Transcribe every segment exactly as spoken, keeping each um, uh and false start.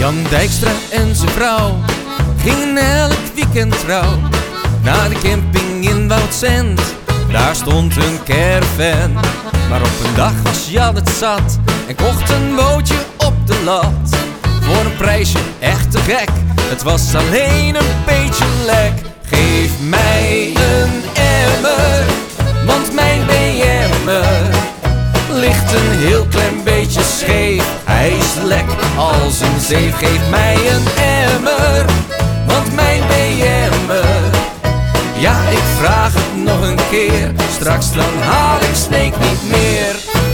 Jan Dijkstra en zijn vrouw gingen elk weekend trouw naar de camping in Woudsend. Daar stond een caravan, maar op een dag was Jan het zat en kocht een bootje op de lat. Voor een prijsje echt te gek, het was alleen een beetje lek. Geef mij een emmer, want mijn B M ligt een heel klein beetje scheef. Hij is lek als een zeef. Geef mij een emmer, want mijn B M, ja, ik vraag het nog een keer. Straks dan haal ik Sneek niet meer.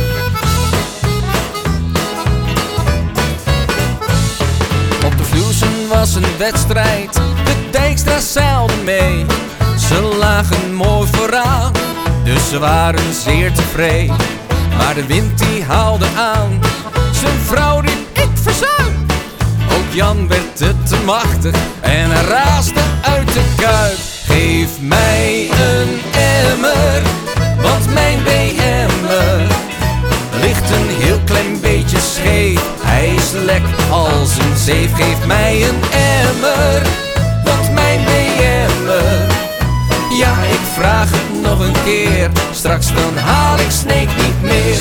Op de Vloesen was een wedstrijd, de Dijkstra's zeilden mee. Ze lagen mooi vooraan, dus ze waren zeer tevreden. Maar de wind die haalde aan, zijn vrouw riep ik verzuim. Ook Jan werd het te machtig en hij raasde uit de kuip. Geef mij een emmer, want mijn B M ligt een heel klein beetje scheef. Hij is lek als een zeef. Geef mij een emmer, want mijn B M, ja, ik vraag het nog een keer. Straks dan haal ik Sneek niet meer.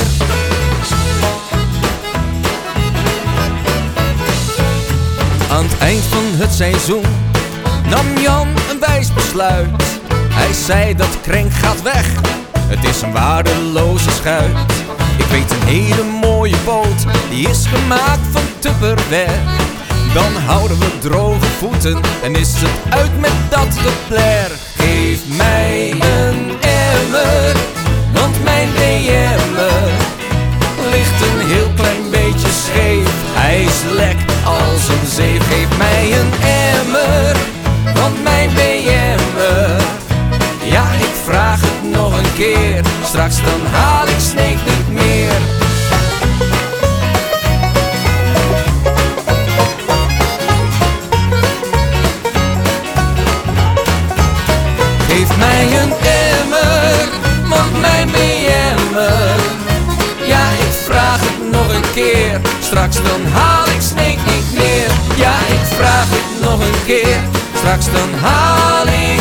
Aan het eind van het seizoen nam Jan een wijs besluit. Hij zei dat krenk gaat weg, het is een waardeloze schuit. Ik weet een hele mooie boot, die is gemaakt van Tupperware. Dan houden we droge voeten en is het uit met dat gepler. Geef mij een emmer, want mijn B M ligt een heel klein beetje scheef. Hij is lek als een zeef. Geef mij een emmer, want mijn B M, ja, ik vraag het nog een keer. Straks dan haal ik Sneek niet meer. Geef mij een emmer, want mijn B M, ja, ik vraag het nog een keer. Straks dan haal ik Sneek niet meer. Ja, ik vraag het nog een keer. Straks dan haal ik